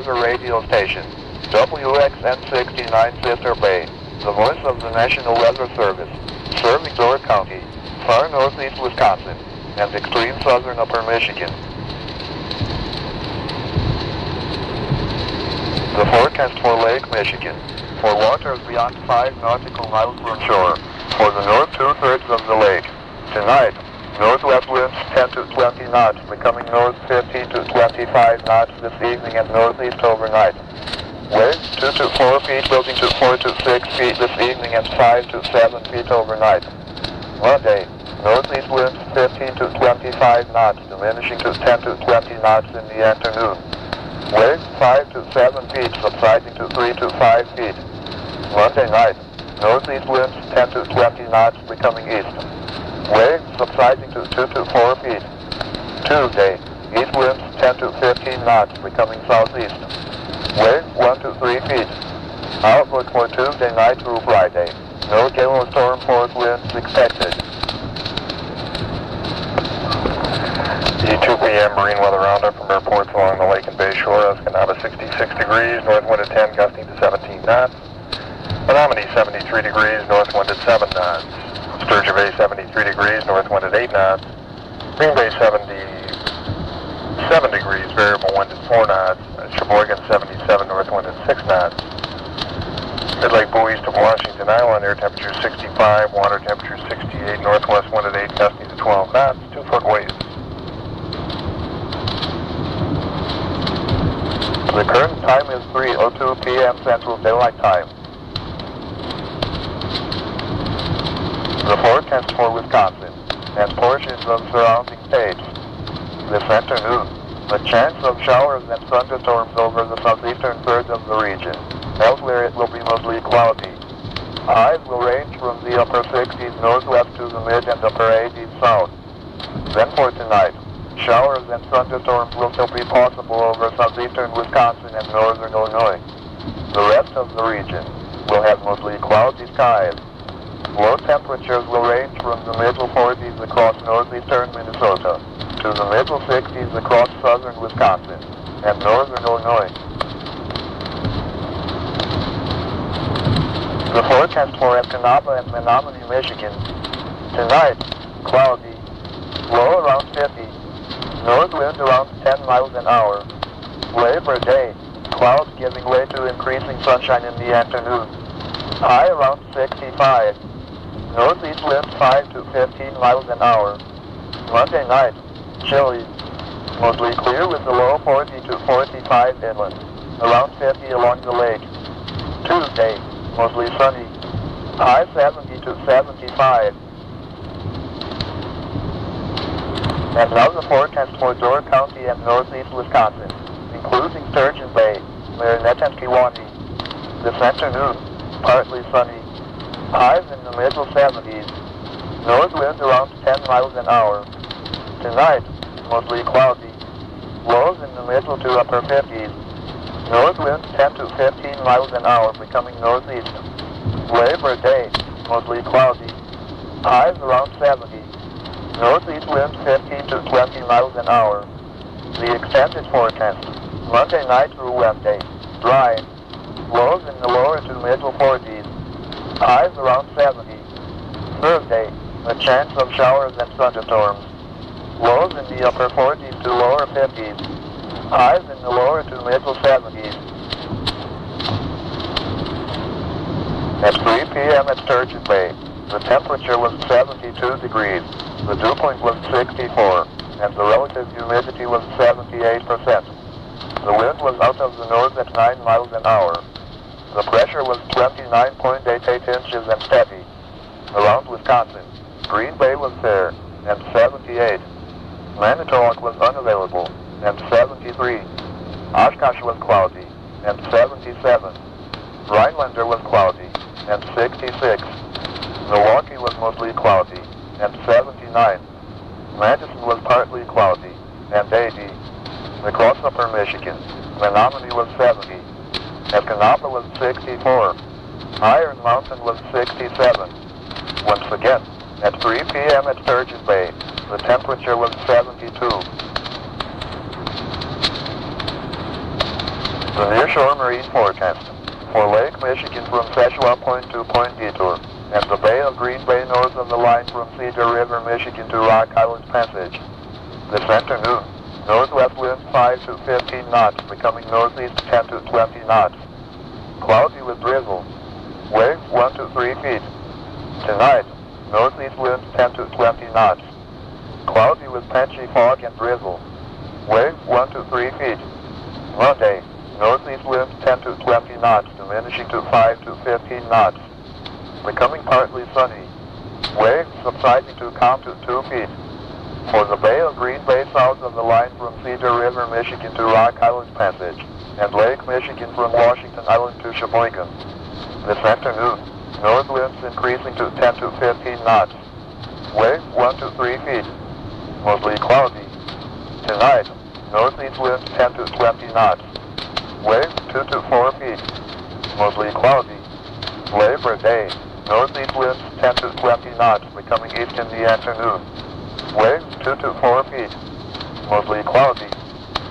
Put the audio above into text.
weather radio station, WXN69 Sister Bay, the voice of the National Weather Service, serving Door County, far northeast Wisconsin, and extreme southern upper Michigan. The forecast for Lake Michigan. For waters beyond 5 nautical miles from shore, for the north 2/3 of the lake. Tonight, northwest winds 10 to 20 knots, becoming north 15 to 25 knots this evening and northeast overnight. Waves 2 to 4 feet, building to 4 to 6 feet this evening and 5 to 7 feet overnight. Monday, northeast winds 15 to 25 knots, diminishing to 10 to 20 knots in the afternoon. Waves 5 to 7 feet, subsiding to 3 to 5 feet. Monday night, northeast winds 10 to 20 knots, becoming east. Waves subsiding to 2 to 4 feet. Tuesday, east winds 10 to 15 knots, becoming southeast. Waves 1 to 3 feet. Outlook for Tuesday night through Friday. No gale or storm force winds expected. The 2 p.m. marine weather roundup from airports along the lake and bay shore. Escanaba 66 degrees, north wind at 10, gusting to 17 knots. Menominee 73 degrees, north wind at 7 knots. Sturgeon Bay 73 degrees, north wind at 8 knots. Green Bay 77 degrees, variable wind at 4 knots. Sheboygan 77, north wind at 6 knots. Mid-Lake Bowie east of Washington Island, air temperature 65, water temperature 68, northwest wind at 8, gusting to 12 knots, 2-foot waves. The current time is 3:02 p.m. Central Daylight Time. The forecast for Wisconsin and portions of surrounding states. This afternoon, the chance of showers and thunderstorms over the southeastern third of the region. Elsewhere it will be mostly cloudy. Highs will range from the upper 60s northwest to the mid and upper 80s south. Then for tonight, showers and thunderstorms will still be possible over southeastern Wisconsin and northern Illinois. The rest of the region will have mostly cloudy skies. Low temperatures will range from the middle 40s across northeastern Minnesota to the middle 60s across southern Wisconsin and northern Illinois. The forecast for Escanaba and Menominee, Michigan. Tonight, cloudy, low around 50, north wind around 10 miles an hour. Labor Day, clouds giving way to increasing sunshine in the afternoon. High around 65. Northeast winds 5 to 15 miles an hour. Monday night, chilly, mostly clear with a low 40 to 45 inland, around 50 along the lake. Tuesday, mostly sunny, high 70 to 75. And now the forecast for Door County and northeast Wisconsin, including Sturgeon Bay, Marinette and Kewaunee. This afternoon, partly sunny, highs in the middle 70s, north wind around 10 miles an hour. Tonight, mostly cloudy, lows in the middle to upper 50s, north winds 10 to 15 miles an hour, becoming northeast. Labor Day, mostly cloudy, highs around 70, northeast winds 15 to 20 miles an hour. The extended forecast, Monday night through Wednesday, dry, lows in the lower to middle 40s, highs around 70. Thursday, a chance of showers and thunderstorms. Lows in the upper 40s to lower 50s. Highs in the lower to middle 70s. At 3 p.m. at Sturgeon Bay, the temperature was 72 degrees. The dew point was 64, and the relative humidity was 78%. The wind was out of the north at 9 miles an hour. The pressure was 29.88 inches and steady. Around Wisconsin, Green Bay was fair, and 78. Manitowoc was unavailable, and 73. Oshkosh was cloudy, and 77. Rhinelander was cloudy, and 66. Milwaukee was mostly cloudy, and 79. Madison was partly cloudy, and 80. Across upper Michigan, Menominee was 70. Escanaba was 64. Iron Mountain was 67. Once again, at 3 p.m. at Sturgeon Bay, the temperature was 72. The nearshore marine forecast for Lake Michigan from Seshua Point to Point Detour, and the Bay of Green Bay north of the line from Cedar River, Michigan to Rock Island Passage. This afternoon, northwest wind 5 to 15 knots, becoming northeast 10 to 20 knots. Cloudy with drizzle. Waves 1 to 3 feet. Tonight, northeast wind 10 to 20 knots. Cloudy with patchy fog and drizzle. Waves 1 to 3 feet. Monday, northeast wind 10 to 20 knots, diminishing to 5 to 15 knots. Becoming partly sunny. Waves subsiding to calm to 2 feet. For the Bay of Green Bay south of the line from Cedar River, Michigan to Rock Island Passage, and Lake Michigan from Washington Island to Sheboygan. This afternoon, north winds increasing to 10 to 15 knots. Waves 1 to 3 feet. Mostly cloudy. Tonight, northeast winds 10 to 20 knots. Waves 2 to 4 feet. Mostly cloudy. Labor Day, northeast winds 10 to 20 knots, becoming east in the afternoon. Waves 2 to 4 feet. Mostly cloudy.